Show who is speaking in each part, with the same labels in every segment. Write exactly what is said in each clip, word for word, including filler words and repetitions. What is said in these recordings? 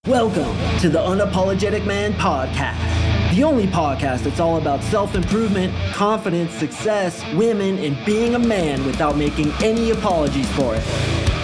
Speaker 1: Welcome to the Unapologetic Man Podcast, the only podcast that's all about self-improvement, confidence, success, women, and being a man without making any apologies for it.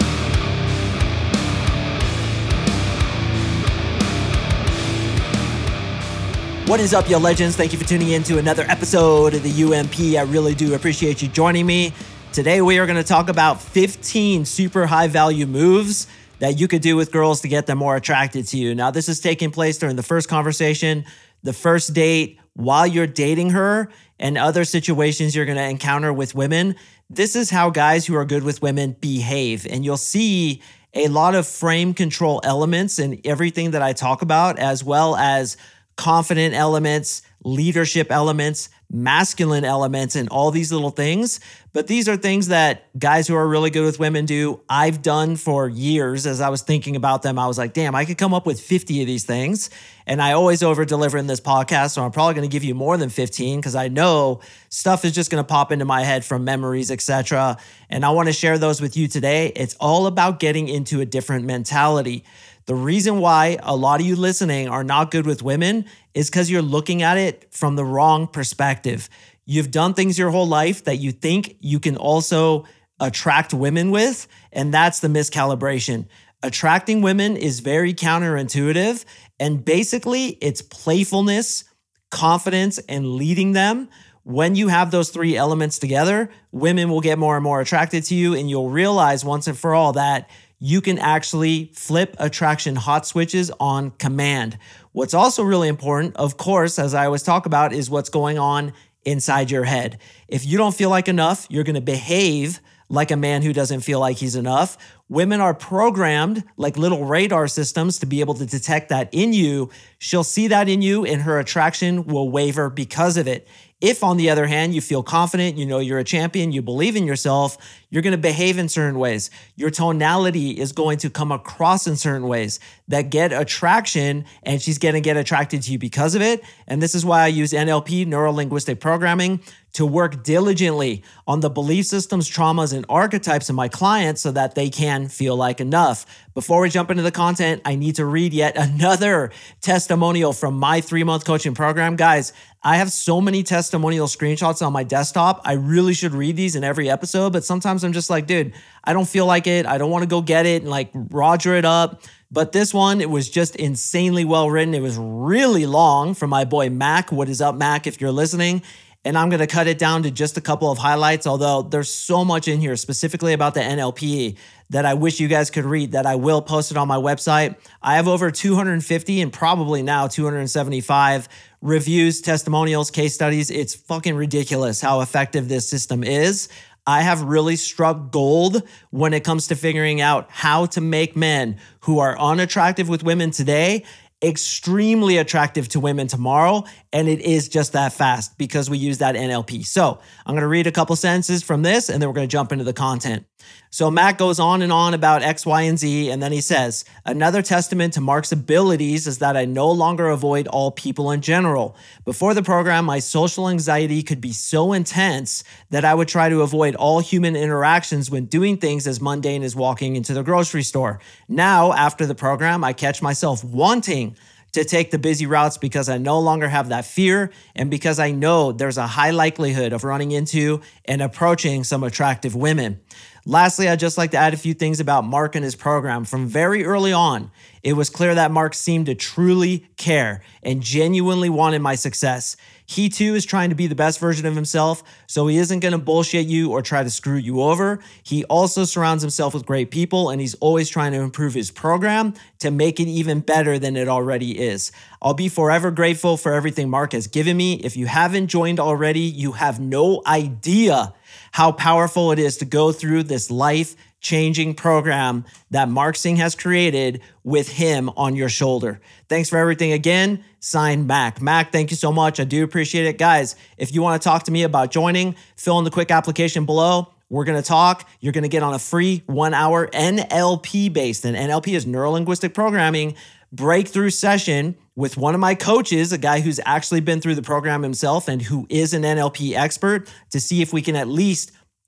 Speaker 1: What is up, yo legends? Thank you for tuning in to another episode of the U M P. I really do appreciate you joining me. Today we are going to talk about fifteen super high value moves that you could do with girls to get them more attracted to you. Now, this is taking place during the first conversation, the first date, while you're dating her, and other situations you're gonna encounter with women. This is how guys who are good with women behave. And you'll see a lot of frame control elements in everything that I talk about, as well as confident elements, leadership elements, masculine elements, and all these little things. But these are things that guys who are really good with women do. I've done for years. As I was thinking about them, I was like, damn, I could come up with fifty of these things. And I always over deliver in this podcast. So I'm probably going to give you more than fifteen because I know stuff is just going to pop into my head from memories, et cetera. And I want to share those with you today. It's all about getting into a different mentality. The reason why a lot of you listening are not good with women is because you're looking at it from the wrong perspective. You've done things your whole life that you think you can also attract women with, and that's the miscalibration. Attracting women is very counterintuitive, and basically it's playfulness, confidence, and leading them. When you have those three elements together, women will get more and more attracted to you, and you'll realize once and for all that you can actually flip attraction hot switches on command. What's also really important, of course, as I always talk about, is what's going on inside your head. If you don't feel like enough, you're going to behave like a man who doesn't feel like he's enough. Women are programmed like little radar systems to be able to detect that in you. She'll see that in you and her attraction will waver because of it. If, on the other hand, you feel confident, you know you're a champion, you believe in yourself, you're going to behave in certain ways. Your tonality is going to come across in certain ways that get attraction, and she's going to get attracted to you because of it. And this is why I use N L P, neuro-linguistic programming, to work diligently on the belief systems, traumas, and archetypes of my clients so that they can feel like enough. Before we jump into the content, I need to read yet another testimonial from my three-month coaching program. Guys, I have so many testimonial screenshots on my desktop. I really should read these in every episode, but sometimes I'm just like, dude, I don't feel like it. I don't want to go get it and like roger it up. But this one, it was just insanely well written. It was really long from my boy Mac. What is up, Mac, if you're listening? And I'm going to cut it down to just a couple of highlights, although there's so much in here specifically about the N L P that I wish you guys could read, that I will post it on my website. I have over two hundred fifty and probably now two hundred seventy-five reviews, testimonials, case studies. It's fucking ridiculous how effective this system is. I have really struck gold when it comes to figuring out how to make men who are unattractive with women today extremely attractive to women tomorrow, and it is just that fast because we use that N L P. So I'm going to read a couple sentences from this, and then we're going to jump into the content. So Matt goes on and on about X, Y, and Z, and then he says, another testament to Mark's abilities is that I no longer avoid all people in general. Before the program, my social anxiety could be so intense that I would try to avoid all human interactions when doing things as mundane as walking into the grocery store. Now, after the program, I catch myself wanting to take the busy routes because I no longer have that fear and because I know there's a high likelihood of running into and approaching some attractive women. Lastly, I'd just like to add a few things about Mark and his program. From very early on, it was clear that Mark seemed to truly care and genuinely wanted my success. He too is trying to be the best version of himself, so he isn't going to bullshit you or try to screw you over. He also surrounds himself with great people, and he's always trying to improve his program to make it even better than it already is. I'll be forever grateful for everything Mark has given me. If you haven't joined already, you have no idea how powerful it is to go through this life-changing program that Mark Singh has created with him on your shoulder. Thanks for everything again. Signed, Mac. Mac, thank you so much. I do appreciate it. Guys, if you want to talk to me about joining, fill in the quick application below. We're going to talk. You're going to get on a free one-hour N L P-based, and N L P is neuro-linguistic programming, breakthrough session with one of my coaches, a guy who's actually been through the program himself and who is an N L P expert, to see if we can at least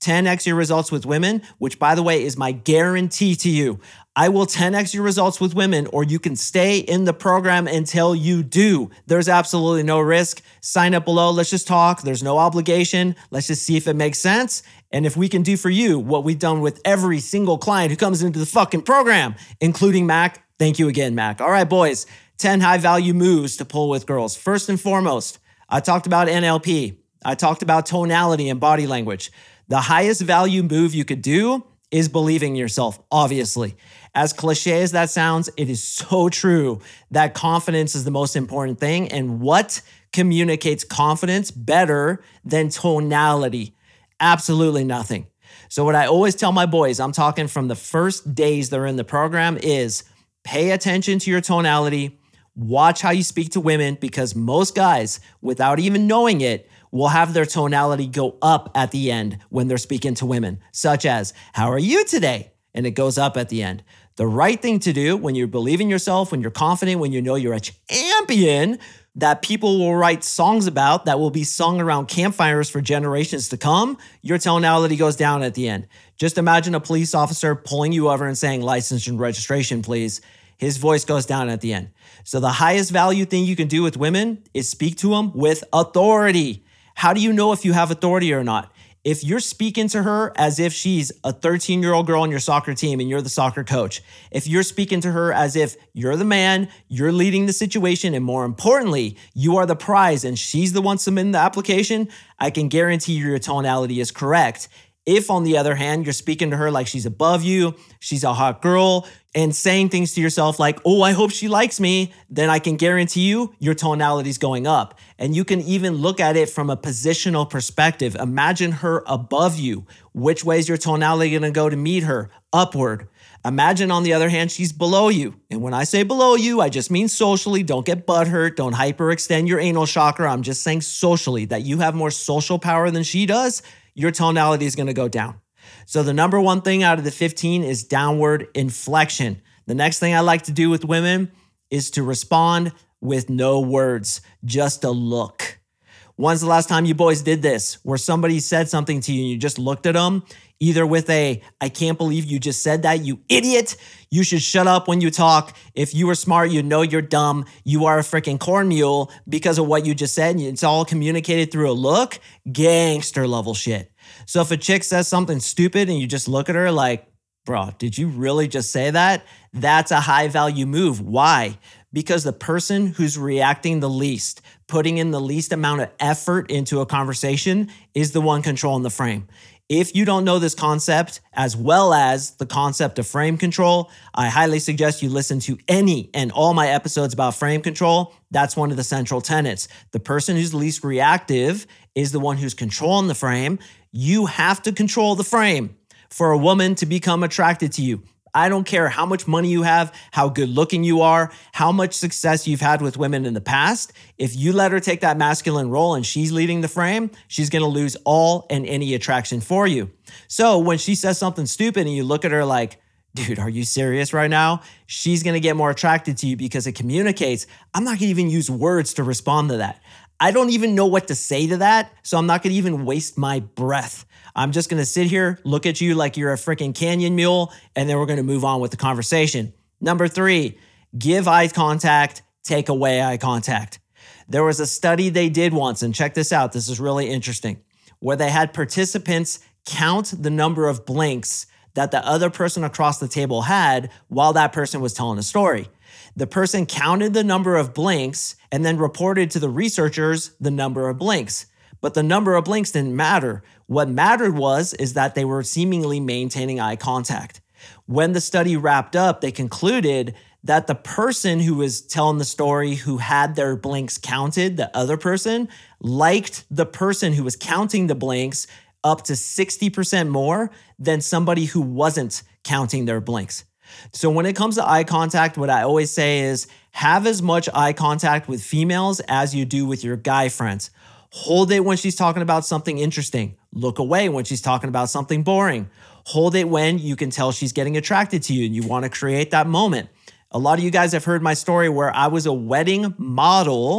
Speaker 1: ten x your results with women, which by the way is my guarantee to you. I will ten x your results with women, or you can stay in the program until you do. There's absolutely no risk. Sign up below. Let's just talk. There's no obligation. Let's just see if it makes sense. And if we can do for you what we've done with every single client who comes into the fucking program, including Mac. Thank you again, Mac. All right, boys, ten high value moves to pull with girls. First and foremost, I talked about N L P. I talked about tonality and body language. The highest value move you could do is believing in yourself, obviously. As cliche as that sounds, it is so true that confidence is the most important thing. And what communicates confidence better than tonality? Absolutely nothing. So what I always tell my boys, I'm talking from the first days they're in the program, is pay attention to your tonality. Watch how you speak to women, because most guys, without even knowing it, will have their tonality go up at the end when they're speaking to women, such as, how are you today? And it goes up at the end. The right thing to do when you believe in yourself, when you're confident, when you know you're a champion that people will write songs about, that will be sung around campfires for generations to come, your tonality goes down at the end. Just imagine a police officer pulling you over and saying, license and registration, please. His voice goes down at the end. So the highest value thing you can do with women is speak to them with authority. How do you know if you have authority or not? If you're speaking to her as if she's a thirteen-year-old girl on your soccer team and you're the soccer coach, if you're speaking to her as if you're the man, you're leading the situation, and more importantly, you are the prize and she's the one submitting the application, I can guarantee you your tonality is correct. If, on the other hand, you're speaking to her like she's above you, she's a hot girl, and saying things to yourself like, oh, I hope she likes me, then I can guarantee you your tonality is going up. And you can even look at it from a positional perspective. Imagine her above you. Which way is your tonality going to go to meet her? Upward. Imagine, on the other hand, she's below you. And when I say below you, I just mean socially. Don't get butthurt. Don't hyperextend your anal chakra. I'm just saying socially, that you have more social power than she does. Your tonality is going to go down. So the number one thing out of the fifteen is downward inflection. The next thing I like to do with women is to respond with no words, just a look. When's the last time you boys did this, where somebody said something to you and you just looked at them, either with a, I can't believe you just said that, you idiot, you should shut up when you talk. If you were smart, you'd know you're dumb. You are a freaking corn mule because of what you just said. And it's all communicated through a look. Gangster level shit. So if a chick says something stupid and you just look at her like, bro, did you really just say that? That's a high value move. Why? Because the person who's reacting the least, putting in the least amount of effort into a conversation, is the one controlling the frame. If you don't know this concept, as well as the concept of frame control, I highly suggest you listen to any and all my episodes about frame control. That's one of the central tenets. The person who's least reactive is the one who's controlling the frame. You have to control the frame for a woman to become attracted to you. I don't care how much money you have, how good looking you are, how much success you've had with women in the past. If you let her take that masculine role and she's leading the frame, she's going to lose all and any attraction for you. So when she says something stupid and you look at her like, dude, are you serious right now? She's going to get more attracted to you because it communicates. I'm not going to even use words to respond to that. I don't even know what to say to that, so I'm not going to even waste my breath. I'm just going to sit here, look at you like you're a freaking canyon mule, and then we're going to move on with the conversation. Number three, give eye contact, take away eye contact. There was a study they did once, and check this out, this is really interesting, where they had participants count the number of blinks that the other person across the table had while that person was telling a story. The person counted the number of blinks and then reported to the researchers the number of blinks. But the number of blinks didn't matter. What mattered was is that they were seemingly maintaining eye contact. When the study wrapped up, they concluded that the person who was telling the story, who had their blinks counted, the other person, liked the person who was counting the blinks up to sixty percent more than somebody who wasn't counting their blinks. So when it comes to eye contact, what I always say is have as much eye contact with females as you do with your guy friends. Hold it when she's talking about something interesting. Look away when she's talking about something boring. Hold it when you can tell she's getting attracted to you and you want to create that moment. A lot of you guys have heard my story where I was a wedding model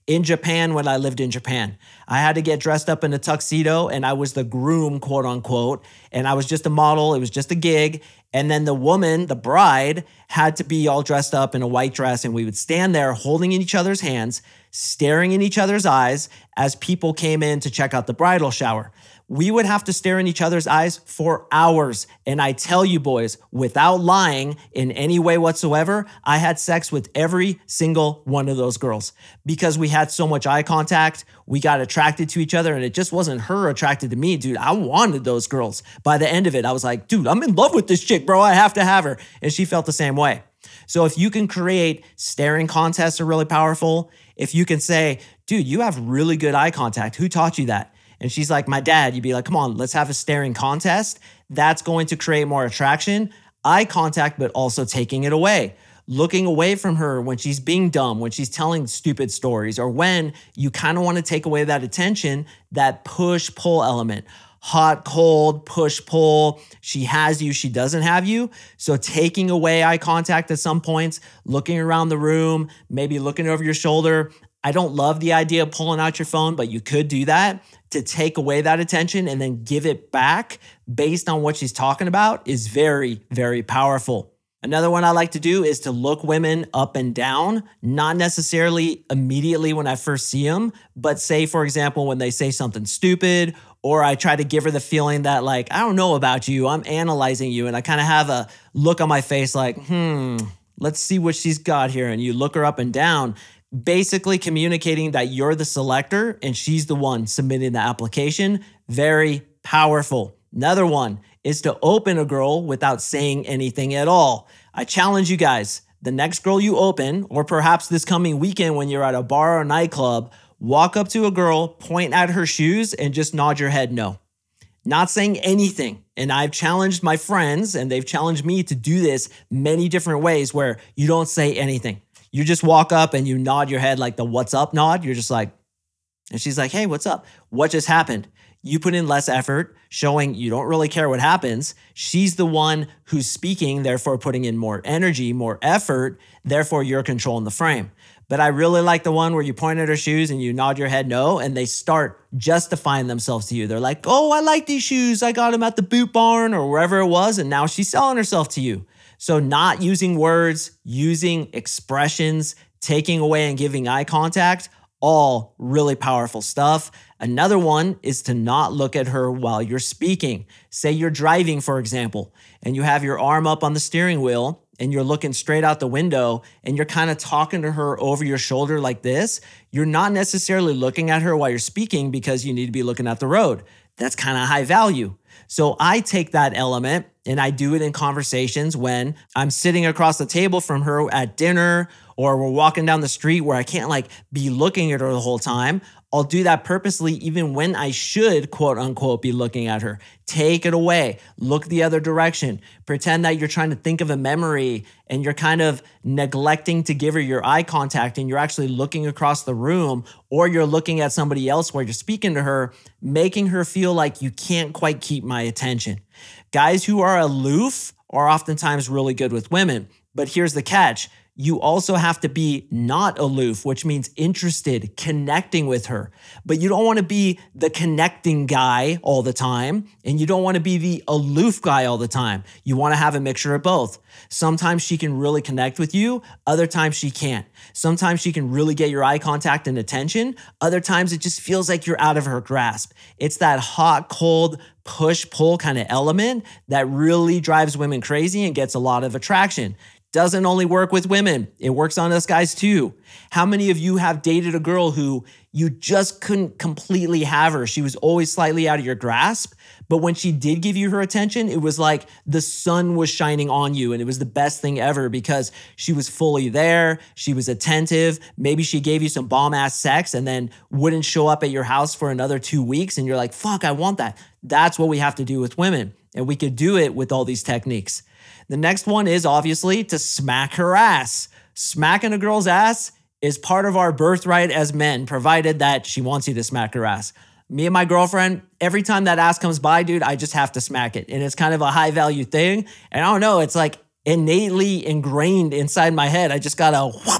Speaker 1: in Japan when I lived in Japan. I had to get dressed up in a tuxedo and I was the groom, quote unquote. And I was just a model. It was just a gig. And then the woman, the bride, had to be all dressed up in a white dress. And we would stand there holding in each other's hands, staring in each other's eyes as people came in to check out the bridal shower. We would have to stare in each other's eyes for hours. And I tell you boys, without lying in any way whatsoever, I had sex with every single one of those girls because we had so much eye contact. We got attracted to each other and it just wasn't her attracted to me, dude. I wanted those girls. By the end of it, I was like, dude, I'm in love with this chick, bro. I have to have her. And she felt the same way. So if you can create staring contests are really powerful. If you can say, dude, you have really good eye contact. Who taught you that? And she's like, my dad. You'd be like, come on, let's have a staring contest. That's going to create more attraction, eye contact, but also taking it away. Looking away from her when she's being dumb, when she's telling stupid stories, or when you kind of want to take away that attention, that push-pull element. Hot, cold, push-pull. She has you, she doesn't have you. So taking away eye contact at some points, looking around the room, maybe looking over your shoulder. I don't love the idea of pulling out your phone, but you could do that to take away that attention and then give it back based on what she's talking about is very, very powerful. Another one I like to do is to look women up and down, not necessarily immediately when I first see them, but say, for example, when they say something stupid, or I try to give her the feeling that like, I don't know about you, I'm analyzing you. And I kind of have a look on my face like, hmm, let's see what she's got here. And you look her up and down, basically communicating that you're the selector and she's the one submitting the application. Very powerful. Another one is to open a girl without saying anything at all. I challenge you guys, the next girl you open, or perhaps this coming weekend when you're at a bar or nightclub, walk up to a girl, point at her shoes, and just nod your head no. Not saying anything. And I've challenged my friends, and they've challenged me to do this many different ways where you don't say anything. You just walk up and you nod your head like the what's up nod. You're just like, and she's like, hey, what's up? What just happened? You put in less effort, showing you don't really care what happens. She's the one who's speaking, therefore putting in more energy, more effort, therefore you're controlling the frame. But I really like the one where you point at her shoes and you nod your head no, and they start justifying themselves to you. They're like, oh, I like these shoes. I got them at the Boot Barn or wherever it was, and now she's selling herself to you. So not using words, using expressions, taking away and giving eye contact, all really powerful stuff. Another one is to not look at her while you're speaking. Say you're driving, for example, and you have your arm up on the steering wheel and you're looking straight out the window and you're kind of talking to her over your shoulder like this. You're not necessarily looking at her while you're speaking because you need to be looking at the road. That's kind of high value. So I take that element and I do it in conversations when I'm sitting across the table from her at dinner, or we're walking down the street where I can't like be looking at her the whole time. I'll do that purposely even when I should, quote unquote, be looking at her. Take it away. Look the other direction. Pretend that you're trying to think of a memory and you're kind of neglecting to give her your eye contact and you're actually looking across the room, or you're looking at somebody else while you're speaking to her, making her feel like you can't quite keep my attention. Guys who are aloof are oftentimes really good with women, but here's the catch. You also have to be not aloof, which means interested, connecting with her. But you don't want to be the connecting guy all the time, and you don't want to be the aloof guy all the time. You want to have a mixture of both. Sometimes she can really connect with you, other times she can't. Sometimes she can really get your eye contact and attention, other times it just feels like you're out of her grasp. It's that hot, cold, push-pull kind of element that really drives women crazy and gets a lot of attraction. Doesn't only work with women, it works on us guys too. How many of you have dated a girl who you just couldn't completely have her? She was always slightly out of your grasp, but when she did give you her attention, it was like the sun was shining on you and it was the best thing ever because she was fully there, she was attentive, maybe she gave you some bomb-ass sex and then wouldn't show up at your house for another two weeks and you're like, fuck, I want that. That's what we have to do with women, and we could do it with all these techniques. The next one is obviously to smack her ass. Smacking a girl's ass is part of our birthright as men, provided that she wants you to smack her ass. Me and my girlfriend, every time that ass comes by, dude, I just have to smack it. And it's kind of a high value thing. And I don't know, it's like innately ingrained inside my head. I just gotta whoosh,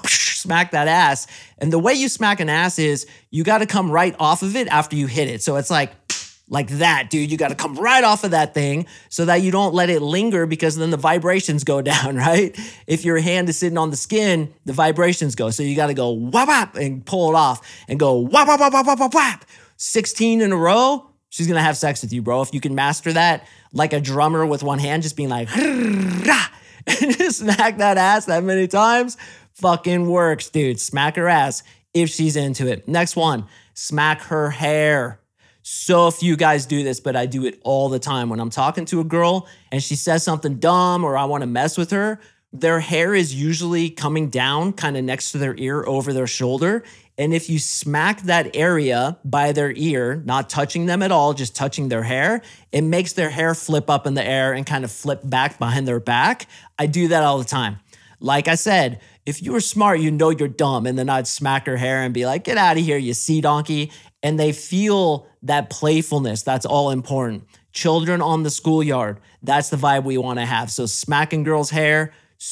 Speaker 1: smack that ass. And the way you smack an ass is you got to come right off of it after you hit it. So it's like, like that, dude. You got to come right off of that thing so that you don't let it linger, because then the vibrations go down, right? If your hand is sitting on the skin, the vibrations go. So you got to go whap whap and pull it off and go whap whap whap whap whap whap whap. sixteen in a row, she's going to have sex with you, bro. If you can master that like a drummer with one hand, just being like, and just smack that ass that many times, fucking works, dude. Smack her ass if she's into it. Next one, smack her hair. So few guys do this, but I do it all the time. When I'm talking to a girl and she says something dumb or I want to mess with her, their hair is usually coming down kind of next to their ear over their shoulder. And if you smack that area by their ear, not touching them at all, just touching their hair, it makes their hair flip up in the air and kind of flip back behind their back. I do that all the time. Like I said, if you were smart, you know you're dumb. And then I'd smack her hair and be like, get out of here, you sea donkey. And they feel that playfulness. That's all important. Children on the schoolyard. That's the vibe we want to have. So smacking girls' hair,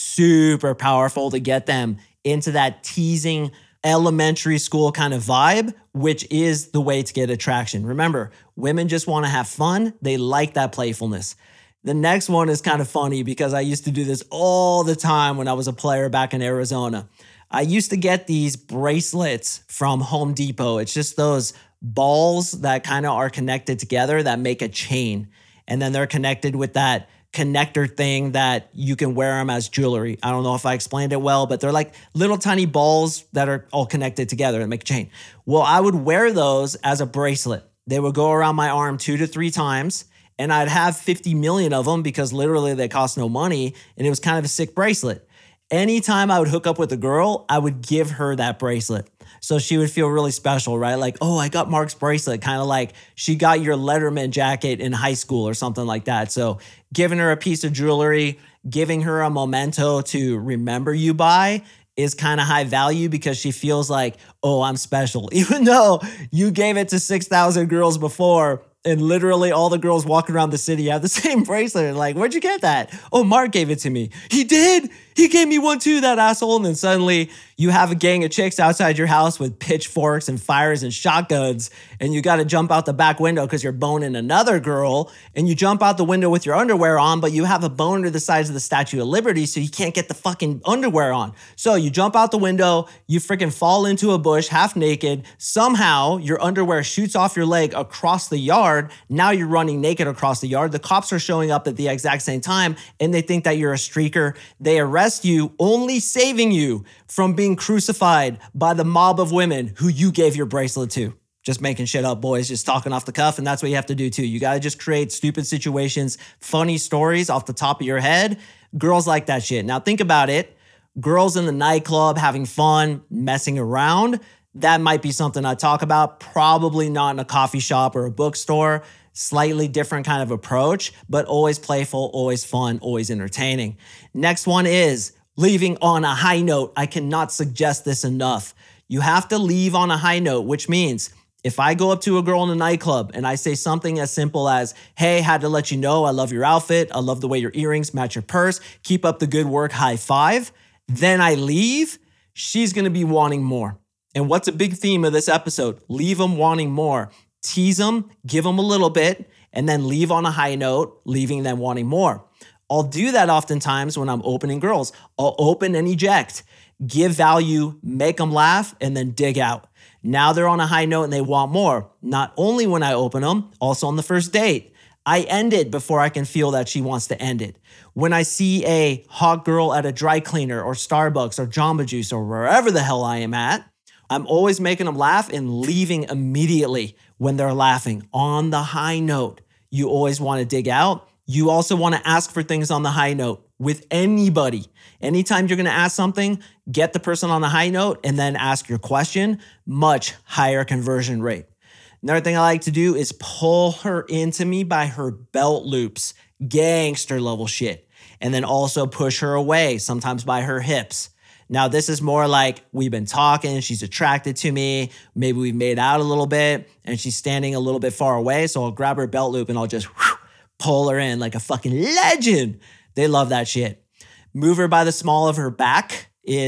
Speaker 1: super powerful to get them into that teasing elementary school kind of vibe, which is the way to get attraction. Remember, women just want to have fun. They like that playfulness. The next one is kind of funny because I used to do this all the time when I was a player back in Arizona. I used to get these bracelets from Home Depot. It's just those balls that kind of are connected together that make a chain. And then they're connected with that connector thing that you can wear them as jewelry. I don't know if I explained it well, but they're like little tiny balls that are all connected together and make a chain. Well, I would wear those as a bracelet. They would go around my arm two to three times. And I'd have fifty million of them because literally they cost no money. And it was kind of a sick bracelet. Anytime I would hook up with a girl, I would give her that bracelet. So she would feel really special, right? Like, oh, I got Mark's bracelet. Kind of like she got your Letterman jacket in high school or something like that. So giving her a piece of jewelry, giving her a memento to remember you by is kind of high value because she feels like, oh, I'm special. Even though you gave it to six thousand girls before, and literally all the girls walking around the city have the same bracelet. Like, where'd you get that? Oh, Mark gave it to me. He did? He gave me one too, that asshole. And then suddenly you have a gang of chicks outside your house with pitchforks and fires and shotguns. And you got to jump out the back window because you're boning another girl. And you jump out the window with your underwear on, but you have a boner the size of the Statue of Liberty, so you can't get the fucking underwear on. So you jump out the window, you freaking fall into a bush half naked. Somehow your underwear shoots off your leg across the yard. Now you're running naked across the yard. The cops are showing up at the exact same time and they think that you're a streaker. They arrest you, only saving you from being crucified by the mob of women who you gave your bracelet to. Just making shit up, boys, just talking off the cuff. And that's what you have to do too. You got to just create stupid situations, funny stories off the top of your head. Girls like that shit. Now think about it. Girls in the nightclub having fun, messing around. That might be something I talk about. Probably not in a coffee shop or a bookstore. Slightly different kind of approach, but always playful, always fun, always entertaining. Next one is leaving on a high note. I cannot suggest this enough. You have to leave on a high note, which means if I go up to a girl in a nightclub and I say something as simple as, hey, had to let you know I love your outfit. I love the way your earrings match your purse. Keep up the good work, high five. Then I leave, she's going to be wanting more. And what's a big theme of this episode? Leave them wanting more. Tease them, give them a little bit, and then leave on a high note, leaving them wanting more. I'll do that oftentimes when I'm opening girls. I'll open and eject, give value, make them laugh, and then dig out. Now they're on a high note and they want more. Not only when I open them, also on the first date. I end it before I can feel that she wants to end it. When I see a hot girl at a dry cleaner or Starbucks or Jamba Juice or wherever the hell I am at, I'm always making them laugh and leaving immediately when they're laughing on the high note. You always want to dig out. You also want to ask for things on the high note with anybody. Anytime you're going to ask something, get the person on the high note and then ask your question. Much higher conversion rate. Another thing I like to do is pull her into me by her belt loops. Gangster level shit. And then also push her away, sometimes by her hips. Now, this is more like we've been talking, she's attracted to me, maybe we've made out a little bit, and she's standing a little bit far away, so I'll grab her belt loop and I'll just whew, pull her in like a fucking legend. They love that shit. Move her by the small of her back is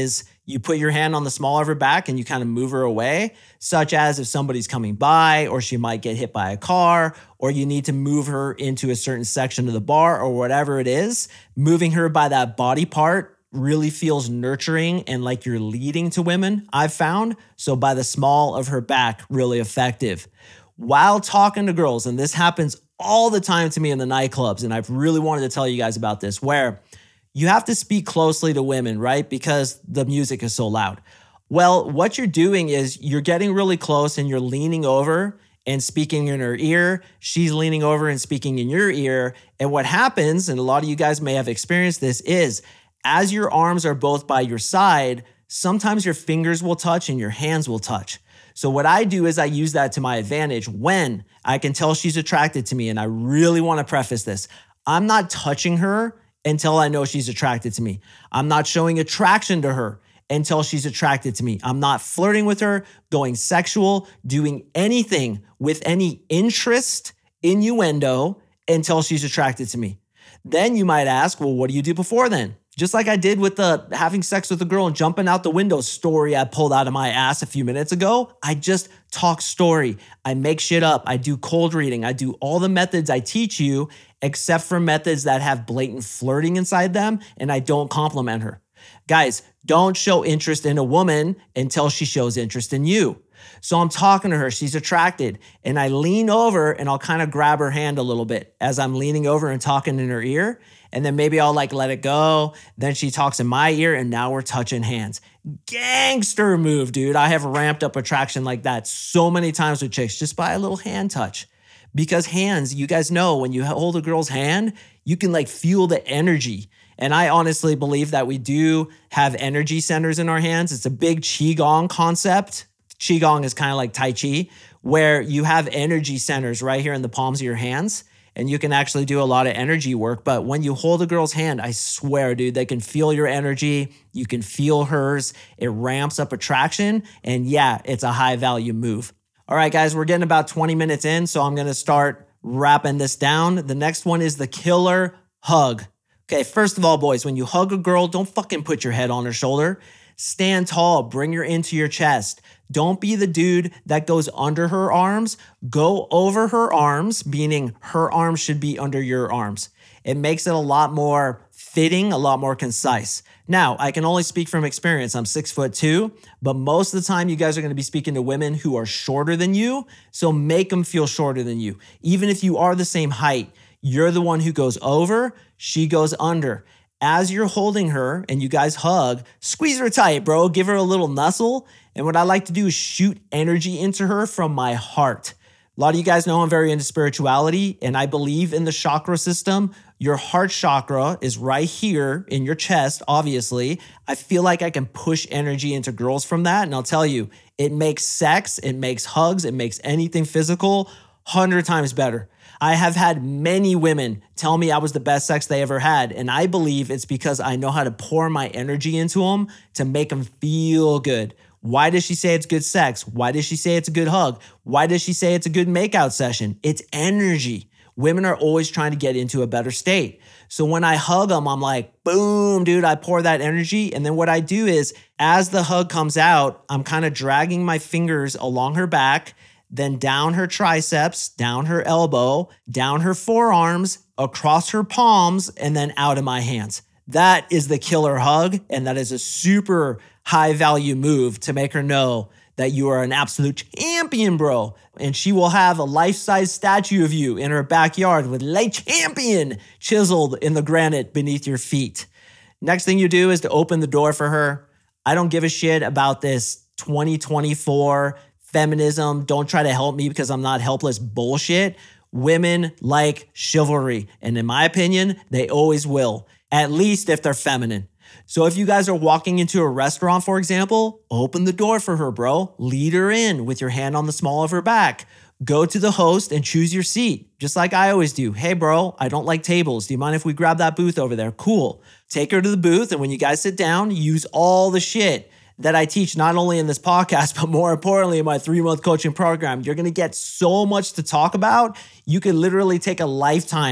Speaker 1: you put your hand on the small of her back and you kind of move her away, such as if somebody's coming by or she might get hit by a car or you need to move her into a certain section of the bar or whatever it is. Moving her by that body part really feels nurturing and like you're leading to women, I've found. So by the small of her back, really effective. While talking to girls, and this happens all the time to me in the nightclubs, and I've really wanted to tell you guys about this, where you have to speak closely to women, right? Because the music is so loud. Well, what you're doing is you're getting really close and you're leaning over and speaking in her ear. She's leaning over and speaking in your ear. And what happens, and a lot of you guys may have experienced this, is as your arms are both by your side, sometimes your fingers will touch and your hands will touch. So what I do is I use that to my advantage when I can tell she's attracted to me. And I really want to preface this. I'm not touching her until I know she's attracted to me. I'm not showing attraction to her until she's attracted to me. I'm not flirting with her, going sexual, doing anything with any interest, innuendo, until she's attracted to me. Then you might ask, well, what do you do before then? Just like I did with the having sex with a girl and jumping out the window story I pulled out of my ass a few minutes ago, I just talk story. I make shit up. I do cold reading. I do all the methods I teach you, except for methods that have blatant flirting inside them, and I don't compliment her. Guys, don't show interest in a woman until she shows interest in you. So I'm talking to her, she's attracted, and I lean over and I'll kind of grab her hand a little bit as I'm leaning over and talking in her ear. And then maybe I'll like let it go. Then she talks in my ear and now we're touching hands. Gangster move, dude. I have ramped up attraction like that so many times with chicks just by a little hand touch. Because hands, you guys know when you hold a girl's hand, you can like feel the energy. And I honestly believe that we do have energy centers in our hands. It's a big Qigong concept. Qigong is kind of like Tai Chi, where you have energy centers right here in the palms of your hands. And you can actually do a lot of energy work. But when you hold a girl's hand, I swear, dude, they can feel your energy. You can feel hers. It ramps up attraction. And yeah, it's a high value move. All right, guys, we're getting about twenty minutes in, so I'm going to start wrapping this down. The next one is the killer hug. Okay, first of all, boys, when you hug a girl, don't fucking put your head on her shoulder. Stand tall, bring her into your chest. Don't be the dude that goes under her arms. Go over her arms, meaning her arms should be under your arms. It makes it a lot more fitting, a lot more concise. Now, I can only speak from experience. I'm six foot two, but most of the time you guys are going to be speaking to women who are shorter than you. So make them feel shorter than you. Even if you are the same height, you're the one who goes over, she goes under. As you're holding her and you guys hug, squeeze her tight, bro. Give her a little nuzzle. And what I like to do is shoot energy into her from my heart. A lot of you guys know I'm very into spirituality and I believe in the chakra system. Your heart chakra is right here in your chest, obviously. I feel like I can push energy into girls from that. And I'll tell you, it makes sex, it makes hugs, it makes anything physical one hundred times better. I have had many women tell me I was the best sex they ever had. And I believe it's because I know how to pour my energy into them to make them feel good. Why does she say it's good sex? Why does she say it's a good hug? Why does she say it's a good makeout session? It's energy. Women are always trying to get into a better state. So when I hug them, I'm like, boom, dude, I pour that energy. And then what I do is as the hug comes out, I'm kind of dragging my fingers along her back, then down her triceps, down her elbow, down her forearms, across her palms, and then out of my hands. That is the killer hug, and that is a super high value move to make her know that you are an absolute champion, bro. And she will have a life-size statue of you in her backyard with "Le Champion" chiseled in the granite beneath your feet. Next thing you do is to open the door for her. I don't give a shit about this twenty twenty-four feminism, don't try to help me because I'm not helpless bullshit. Women like chivalry. And in my opinion, they always will, at least if they're feminine. So if you guys are walking into a restaurant, for example, open the door for her, bro. Lead her in with your hand on the small of her back. Go to the host and choose your seat, just like I always do. Hey, bro, I don't like tables. Do you mind if we grab that booth over there? Cool. Take her to the booth, and when you guys sit down, use all the shit that I teach not only in this podcast, but more importantly in my three-month coaching program. You're going to get so much to talk about. You could literally take a lifetime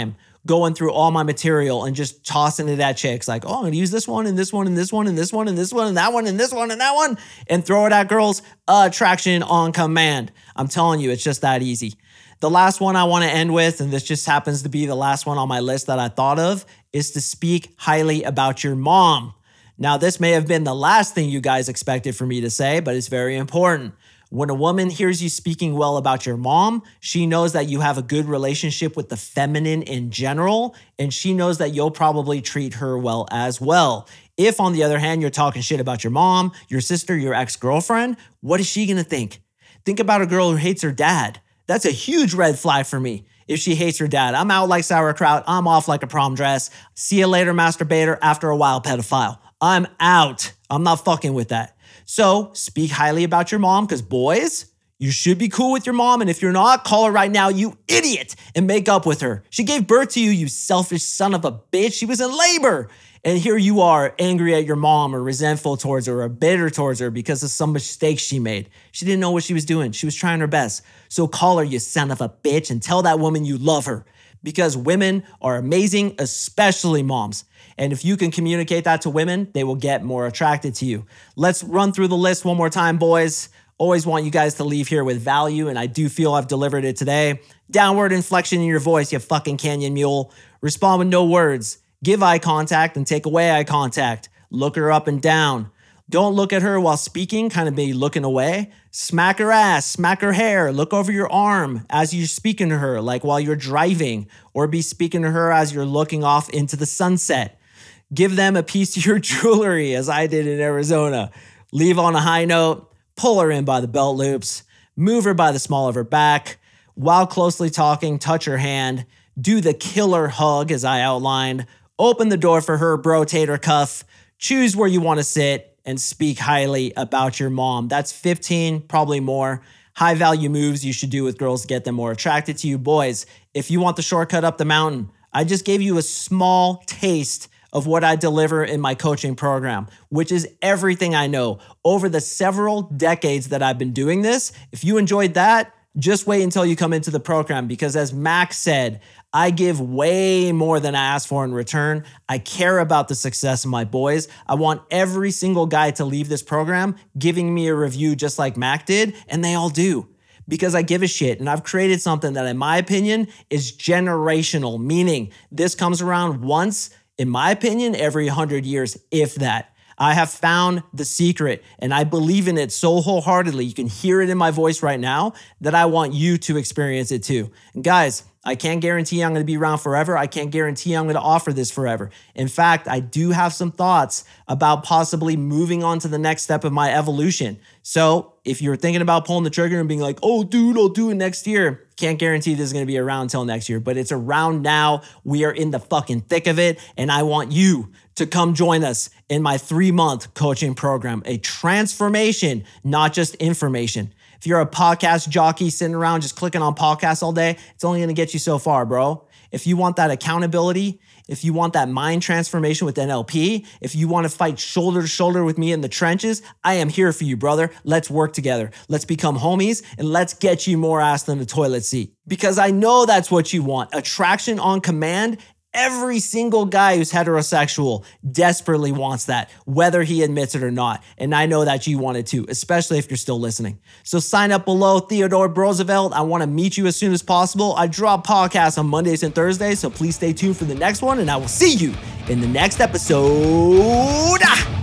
Speaker 1: going through all my material and just tossing it at chicks like, oh, I'm gonna use this one and this one and this one and this one and this one and that one and this one and that one and throw it at girls. Attraction on command. I'm telling you, it's just that easy. The last one I want to end with, and this just happens to be the last one on my list that I thought of, is to speak highly about your mom. Now, this may have been the last thing you guys expected for me to say, but it's very important. When a woman hears you speaking well about your mom, she knows that you have a good relationship with the feminine in general, and she knows that you'll probably treat her well as well. If, on the other hand, you're talking shit about your mom, your sister, your ex-girlfriend, what is she gonna think? Think about a girl who hates her dad. That's a huge red flag for me. If she hates her dad, I'm out like sauerkraut, I'm off like a prom dress. See you later, masturbator, after a while, pedophile. I'm out. I'm not fucking with that. So speak highly about your mom, because boys, you should be cool with your mom. And if you're not, call her right now, you idiot, and make up with her. She gave birth to you, you selfish son of a bitch. She was in labor. And here you are angry at your mom or resentful towards her or bitter towards her because of some mistakes she made. She didn't know what she was doing. She was trying her best. So call her, you son of a bitch, and tell that woman you love her, because women are amazing, especially moms. And if you can communicate that to women, they will get more attracted to you. Let's run through the list one more time, boys. Always want you guys to leave here with value, and I do feel I've delivered it today. Downward inflection in your voice, you fucking canyon mule. Respond with no words. Give eye contact and take away eye contact. Look her up and down. Don't look at her while speaking, kind of be looking away. Smack her ass, smack her hair, look over your arm as you're speaking to her, like while you're driving, or be speaking to her as you're looking off into the sunset. Give them a piece of your jewelry, as I did in Arizona. Leave on a high note, pull her in by the belt loops, move her by the small of her back. While closely talking, touch her hand, do the killer hug as I outlined, open the door for her bro-tater cuff, choose where you want to sit, and speak highly about your mom. That's fifteen, probably more, high value moves you should do with girls to get them more attracted to you. Boys, if you want the shortcut up the mountain, I just gave you a small taste of what I deliver in my coaching program, which is everything I know over the several decades that I've been doing this. If you enjoyed that, just wait until you come into the program, because as Max said, I give way more than I ask for in return. I care about the success of my boys. I want every single guy to leave this program giving me a review just like Mac did, and they all do, because I give a shit. And I've created something that, in my opinion, is generational, meaning this comes around once, in my opinion, every one hundred years, if that. I have found the secret, and I believe in it so wholeheartedly. You can hear it in my voice right now that I want you to experience it too. And guys, I can't guarantee I'm going to be around forever. I can't guarantee I'm going to offer this forever. In fact, I do have some thoughts about possibly moving on to the next step of my evolution. So if you're thinking about pulling the trigger and being like, oh, dude, I'll do it next year, can't guarantee this is going to be around until next year, but it's around now. We are in the fucking thick of it, and I want you to come join us in my three-month coaching program, a transformation, not just information. If you're a podcast jockey sitting around just clicking on podcasts all day, it's only going to get you so far, bro. If you want that accountability, if you want that mind transformation with N L P, if you want to fight shoulder to shoulder with me in the trenches, I am here for you, brother. Let's work together. Let's become homies, and let's get you more ass than a toilet seat. Because I know that's what you want. Attraction on command. Every single guy who's heterosexual desperately wants that, whether he admits it or not. And I know that you want it too, especially if you're still listening. So sign up below, Theodore Roosevelt. I want to meet you as soon as possible. I drop podcasts on Mondays and Thursdays, so please stay tuned for the next one, and I will see you in the next episode.